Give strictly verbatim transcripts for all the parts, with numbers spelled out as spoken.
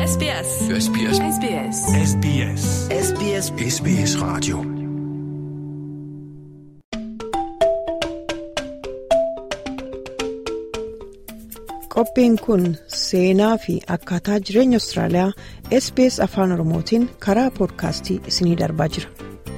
S B S. S B S. S B S. S B S. S B S. S B S Radio. Qophiin kun seenaa fi akkaataa jireenya Austraaliyaa S B S Afaan Oromootiin karaa poodkaastii isinii darbaa jira.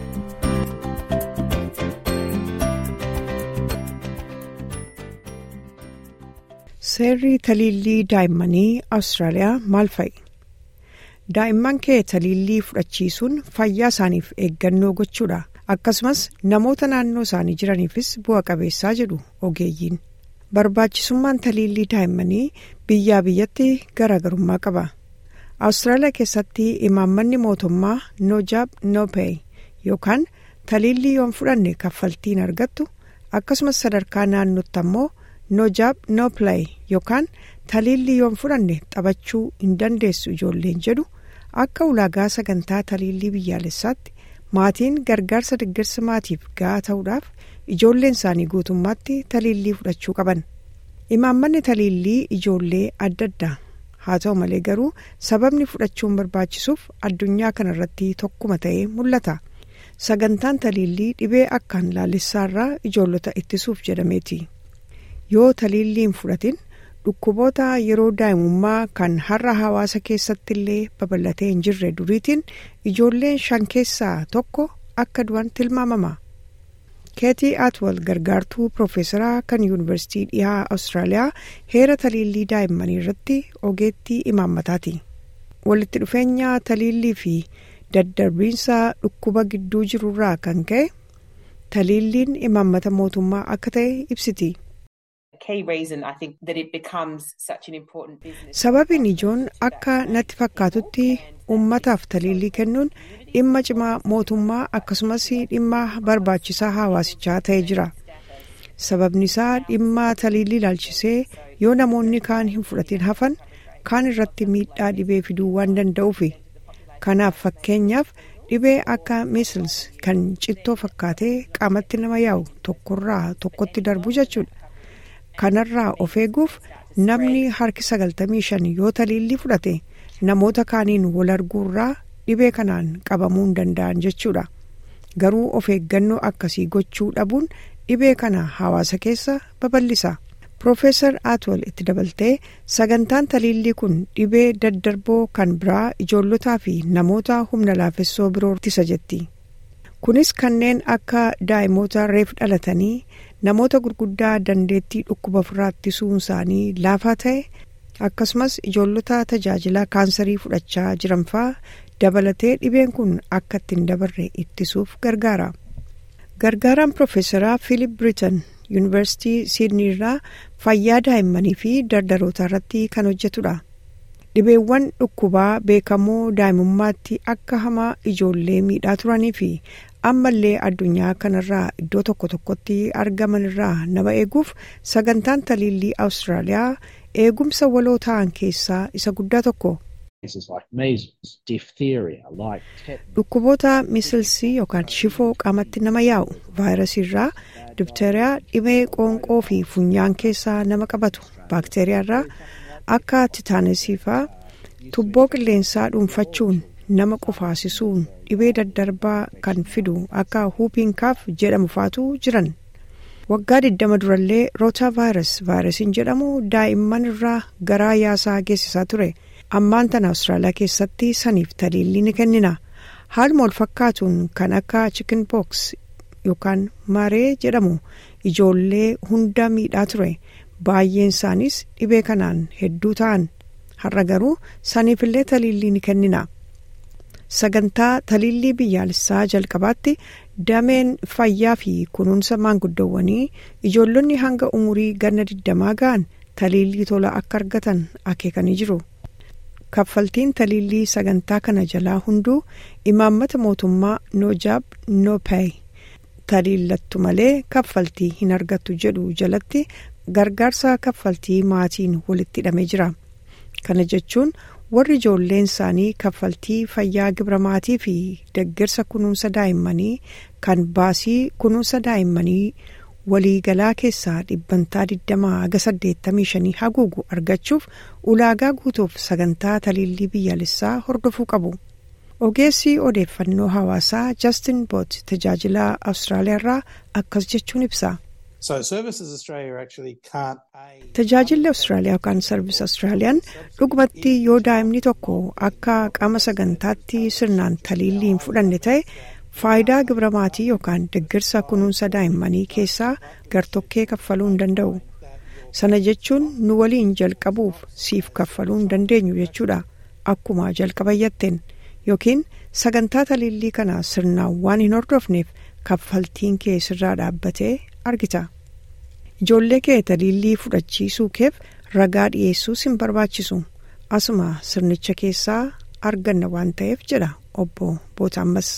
Seerri taliillii daa'immanii Austraaliyaa maal fa'i? Daa'imman kee taliillii fudhachiisuun fayyaa isaaniif eeggannoo gochuudha. Akkasumas namoota naannoo isaanii jiraniifis bu'a qabeessaa jedhu ogeeyyiin. Barbaachisummaan taliillii daa'immanii biyyaa biyyatti garaagarummaa qaba. Austraaliyaa keessatti imaammanni mootummaa no job no pay yookaan taliillii yoon fudhanne kaffaltiin argattu, akkasumas sadarkaa naannootti ammoo no job no play yookaan taliillii yoon fudhanne taphachuu hin dandeessu ijoolleen jedhu akka ulaagaa sagantaa taliillii biyyaalessaatti maatiin gargaarsa deeggarsa maatiif gahaa ta'uudhaaf ijoolleen isaanii guutummaatti taliillii fudhachuu qaban. Imaammanni taliillii ijoollee adda addaa haa ta'u malee garuu sababni fudhachuun barbaachisuuf addunyaa kanarratti tokkuma ta'ee mul'ata. Sagantaan taliillii dhibee akkaan laalessaarraa ijoollota ittisuuf jedhameeti. Yoo taliilliin fudhatin dhukkuboota yeroo daa'imummaa kan har'a hawaasa keessatti illee babal'atee hin jirre duriitiin ijoolleen shan keessaa tokko akka du'an tilmaamama. Keetii Atwell gargaartuu Piroofeesaraa kan Yuunivarsiitii dhihaa Austraaliyaa heera taliillii daa'immanii irratti ogeettii imaammataati. Walitti dhufeenya taliillii fi daddarbiinsa dhukkuba gidduu jirurraa kan ka'e taliilliin imaammata mootummaa akka ta'e ibsiti. Sababiin ijoon akka natti fakkaatutti uummataaf taliillii kennuun dhimma cimaa mootummaa akkasumas dhimma barbaachisaa hawaasichaa ta'ee jira. Sababni isaa dhimma taliillii ilaalchisee yoo namoonni kaan hin fudhatin hafan kaan irratti miidhaa dhibee fiduu waan danda'uufi. Kanaaf fakkeenyaaf dhibee akka measles kan cittoo fakkaatee qaamatti nama yaa'u tokkorraa tokkotti darbu jechuudha. Kanarraa of eeguuf namni harki sagaltamii shan yoo taliillii fudhate namoota kaaniin wal arguurraa dhibee kanaan qabamuu hin danda'an jechuudha. Garuu of eeggannoo akkasii gochuu dhabuun dhibee kana hawaasa keessa babal'isa. Piroofeesar Atwell itti dabaltee sagantaan taliillii kun dhibee daddarboo kan biraa ijoollotaa fi namoota humna laafessoo biroo ittisa jetti. Kunis kanneen akka daa'imoota reef dhalatanii namoota gurguddaa dandeettii dhukkuba ofirraa ittisuun isaanii laafaa ta'e akkasumas ijoollota tajaajila kaansarii fudhachaa jiran fa'aa dabalatee dhibeen kun akka ittiin dabarre ittisuuf gargaara. Gargaaraan Piroofeesaraa Philip Britton Yuunivarsiitii Siidnii irraa fayyaa daa'immanii fi dardarootaa irratti kan hojjetudha. Dhibeewwan dhukkubaa beekamoo daa'imummaatti akka hamaa ijoollee miidhaa turanii fi ammallee addunyaa kanarraa iddoo tokko tokkotti argaman irraa nama eeguuf sagantaan taliillii Austraaliyaa eegumsa waloo ta'an keessaa isa guddaa tokko. Dhukkuboota miisilsii yookaan shifoo qaamatti nama yaa'u vaayirasii irraa difteeriyaa dhibee qoonqoo fi funyaan keessaa nama qabatu baakteeriyaa irraa akka titaanesii fa'aa tubboo qilleensaa dhuunfachuun nama qufaasisuun dhibee daddarbaa kan fidu akka huupiin kaaf jedhamu faatu jiran. Waggaa digdama durallee roota vaayirus vaayirasiin jedhamu daa'imman irraa garaa yaasaa geessisaa ture. Ammaan tana Austraaliyaa keessatti saniif taliillii ni kennina. Haaluma wal fakkaatuun kan akka chicken pox yookaan maree jedhamu ijoollee hunda miidhaa ture. Baay'een isaaniis dhibee kanaan hedduu ta'an. Har'a garuu saniifillee taliillii ni kennina. Sagantaa taliillii biyyaalessaa jalqabaatti dameen fayyaa fi kunuunsa maanguddoowwanii ijoollonni hanga umurii ganna digdamaa ga'an taliillii tola akka argatan akeekanii jiru. Kaffaltiin taliillii sagantaa kana jalaa hunduu imaammata mootummaa no job no pay taliillattu malee kaffaltii hin argattu jedhu jalatti gargaarsa kaffaltii maatiin walitti hidhamee jira. Kana jechuun warri ijoolleen isaanii kaffaltii fayyaa gibira maatii fi deeggarsa kunuunsa daa'immanii kan baasii kunuunsa daa'immanii waliigalaa keessaa dhibbantaa digdamaa haga saddeettamii shanii haguugu argachuuf ulaagaa guutuuf sagantaa taliillii biyyaalessaa hordofuu qabu. Ogeessi odeeffannoo hawaasaa Justin Bott tajaajila Awustiraaliyaarraa akkas jechuun ibsa. Tajaajilli Awustiraaliyaa yookaan Service Australian dhugumatti yoo daa'imni tokko akka qaama sagantaatti sirnaan taliillii hin fudhanne ta'e faayidaa gibira maatii yookaan deeggarsa kunuunsa daa'immanii keessaa gartokkee kaffaluu hin danda'u. Sana jechuun nu waliin jalqabuuf siif kaffaluu hin dandeenyu jechuudha. Akkuma jalqabayyatteen yookiin sagantaa taliillii kana sirnaan waan hin hordofneef kaffaltiin kee sirraa dhaabbatee argita. Ijoollee kee taliillii fudhachiisuu keef ragaa dhiyeessuus hin barbaachisu. Asuma sirnicha keessaa arganna waan ta'eef jedha obbo Bootammas.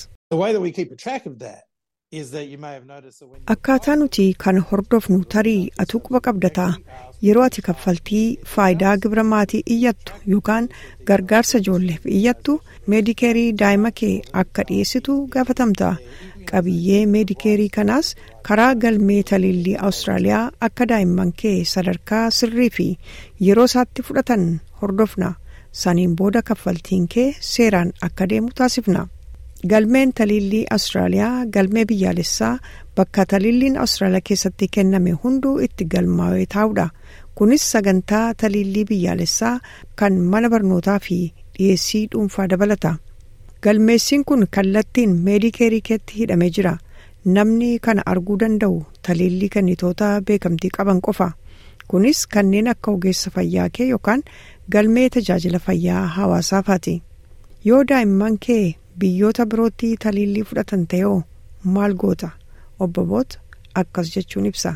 Akkaataa nuti kan hordofnu tarii ati quba qabdataa yeroo ati kaffaltii faayidaa gibira maatii iyyattu yookaan gargaarsa ijoolleef iyyattu meedikeerii daa'ima kee akka dhiyeessitu gaafatamta. Qabiyyee meedikeerii kanaas karaa galmee taliillii Awustiraaliyaa akka daa'imman kee sadarkaa sirrii fi yeroo isaatti fudhatan hordofna. Saniin booda kaffaltiin kee seeraan akka deemu taasifna. Galmeen taliillii Awustiraaliyaa galmee biyyaalessaa bakka taliilliin Awustiraaliyaa keessatti kenname hunduu itti galmaa'ee taa'udha. Kunis sagantaa taliillii biyyaalessaa kan mana barnootaa fi dhiyeessii dhuunfaa dabalata. Galmeessiin kun kallattiin meedikeerii keetti hidhamee jira. Namni kana arguu danda'u taliillii kennitoota beekamtii qaban qofa. Kunis kanneen akka ogeessa fayyaa kee yookaan galmee tajaajila fayyaa hawaasafaati. Yoo daa'imman kee biyyoota birootti taliillii fudhatan ta'ee maal goota? Obbo Boot akkas jechuun ibsa.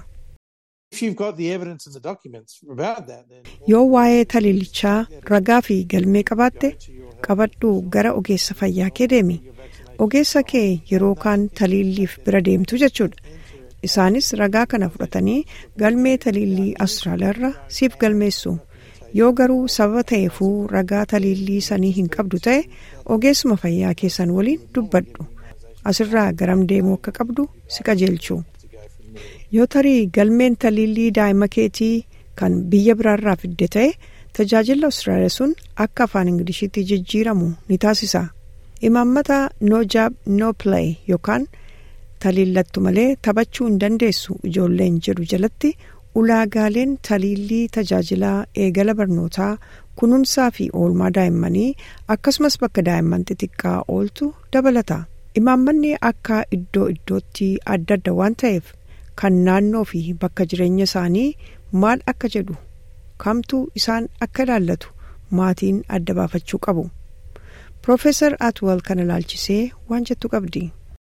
Yoo waa'ee taliillichaa ragaa fi galmee qabaatte qabadhu gara ogeessa fayyaa kee deemi. Ogeessa kee yeroo kaan taliilliif bira deemtu jechuudha. Isaanis ragaa kana fudhatanii galmee taliillii Awustiraaliyaarra siif galmeessu. Yoo garuu sababa ta'eefuu ragaa taliillii sanii hin qabdu ta'e ogeessuma fayyaa keessan waliin dubbadhu. Asirraa garam deemuu akka qabdu si qajeelchu. Yoo tarii galmeen taliillii daa'ima keetii kan biyya biraarraa fidde ta'e tajaajila Awustiraaliyaa sun akka afaan Ingiliishiitti jijjiiramu ni taasisa. Imaammata no job no play yookaan taliillattu malee taphachuu hin dandeessu ijoolleen jedhu jalatti ulaagaaleen taliillii tajaajilaa eegala barnootaa kunuunsaa fi oolmaa daa'immanii akkasumas bakka daa'imman xixiqqaa ooltu dabalata. Imaammanni akka iddoo iddootti adda adda waan ta'eef kan naannoo fi bakka jireenya isaanii maal akka jedhu kamtu isaan akka ilaallatu maatiin adda baafachuu qabu. Profeesar Atwell kana ilaalchisee waan jettu qabdi.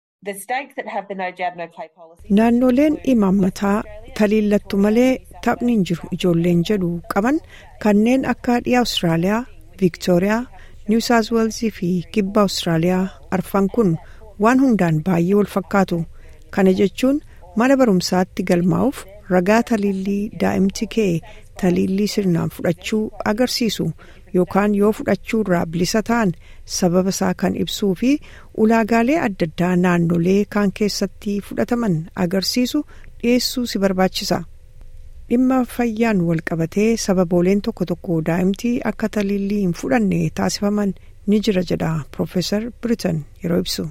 Naannoleen imaammataa taliillattu malee taphni hin jiru ijoolleen jedhu qaban kanneen akka dhiyaa Awustiraaliyaa, Viktooriyaa, Niw Saawuz Weelzii fi kibba Awustiraaliyaa arfan kun waan hundaan baay'ee wal fakkaatu. Kana jechuun mana barumsaatti galmaa'uuf ragaa taliillii daa'imti kee taliillii sirnaan fudhachuu agarsiisu yookaan yoo fudhachuu irraa bilisa ta'an sababa isaa kan ibsuu fi ulaagaalee adda addaa naannolee kaan keessatti fudhataman agarsiisu dhiyeessuu si barbaachisa. Dhimma fayyaan wal qabatee sababooleen tokko tokko daa'imti akka taliillii hin fudhanne taasifaman ni jira jedha Profeesar Britton yeroo ibsu.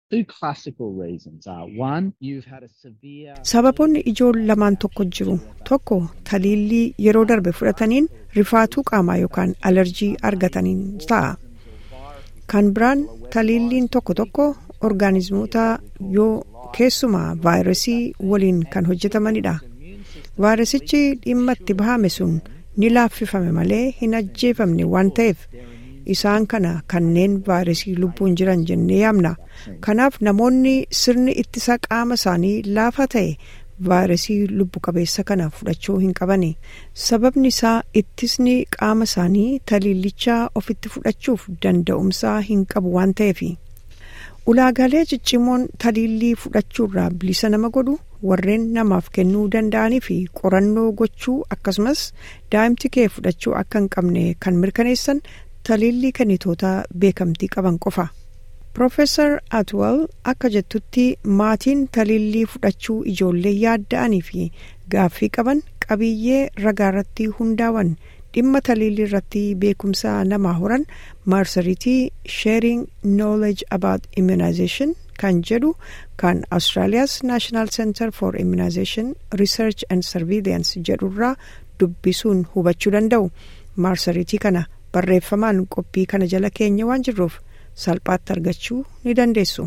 Sababoonni ijoon lamaan tokko jiru. Tokko taliillii yeroo darbe fudhataniin rifaatuu qaamaa yookaan alerjii argataniin ta'a. Kan biraan taliilliin tokko tokko orgaanizmoota yoo keessumaa vaayirasii waliin kan hojjetamanidha. Vaayirasichi dhimma itti bahame sun ni laaffifame malee hin ajjeefamne waan ta'eef isaan kana kanneen vaayirasii lubbuun jiran jennee yaamna. Kanaaf namoonni sirni ittisa qaama isaanii laafaa ta'e vaayirasii lubbu qabeessa kana fudhachuu hin qabani. Sababni isaa ittisni qaama isaanii taliillichaa ofitti fudhachuuf danda'umsaa hin qabu waan ta'eefi. Ulaagaalee ciccimoon taliillii fudhachuurraa bilisa nama godhu warreen namaaf kennuu danda'anii fi qorannoo gochuu akkasumas daa'imti kee fudhachuu akka hin qabne kan mirkaneessan taliillii kennitoota beekamtii qaban qofa. Profeesar Atwell akka jettutti maatiin taliillii fudhachuu ijoollee yaadda'anii fi gaaffii qaban qabiyyee ragaarratti hundaawan dhimma taliillii irratti beekumsa namaa horan marsariitii Sharing Knowledge About Immunization kan jedhu kan Australia's National Center for Immunization Research and Surveillance jedhurraa dubbisuun hubachuu danda'u. Marsariitii kana barreeffamaan qophii kana jala keenya waan jirruuf salphaatti argachuu ni dandeessu.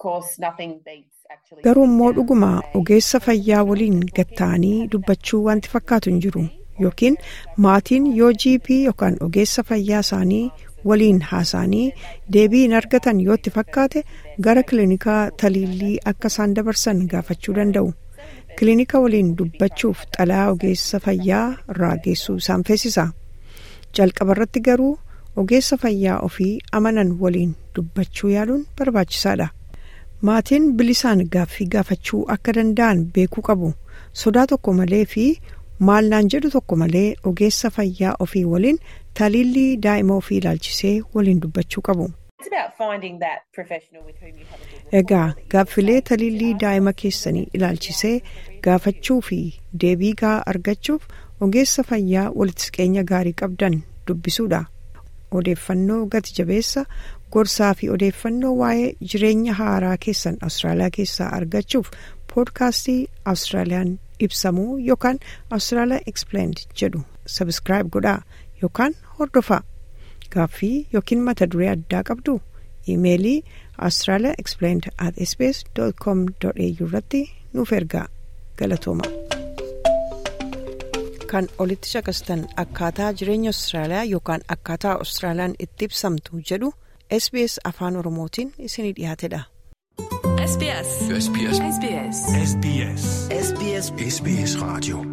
Garuu immoo dhuguma ogeessa fayyaa waliin gatta'anii dubbachuu wanti fakkaatu hin jiru yookiin maatiin yoo G P yookaan ogeessa fayyaa isaanii waliin haasa'anii deebii hin argatan yoo itti fakkaate gara kiliinikaa taliillii akka isaan dabarsan gaafachuu danda'u. Kiliinika waliin dubbachuuf xalayaa ogeessa fayyaa irraa geessuu isaan feesisa. Jalqaba irratti garuu ogeessa fayyaa ofii amanan waliin dubbachuu yaaluun barbaachisaadha. Maatiin bilisaan gaaffii gaafachuu akka danda'an beekuu qabu. Sodaa tokko malee fi maalnaan jedhu tokko malee ogeessa fayyaa ofii waliin taliillii daa'ima ofii ilaalchisee waliin dubbachuu qabu. Egaa gaaffilee taliillii daa'ima keessanii ilaalchisee gaafachuu fi deebii gahaa argachuuf ogeessa fayyaa walitti siqeenya gaarii qabdan dubbisuudha. Odeeffannoo gati jabeessa gorsaa fi odeeffannoo waa'ee jireenya haaraa keessan Austraaliyaa keessaa argachuuf poodkaastii Australiyaan ibsamuu yookaan Australia Explained jedhu subscribe godhaa yookaan hordofaa. Gaaffii yookiin mata duree addaa qabdu iimeelii australia explained at s b s dot com dot a u irratti nuuf ergaa. Galatooma. Kan olitti shakastan akkaataa jireenya Austraaliyaa yookaan akkaataa Austraaliyaan itti ibsamtu jedhu S B S afaan Oromootiin isinii dhiyaatedha. S B S. S B S. S B S. S B S. S B S. S B S Radio.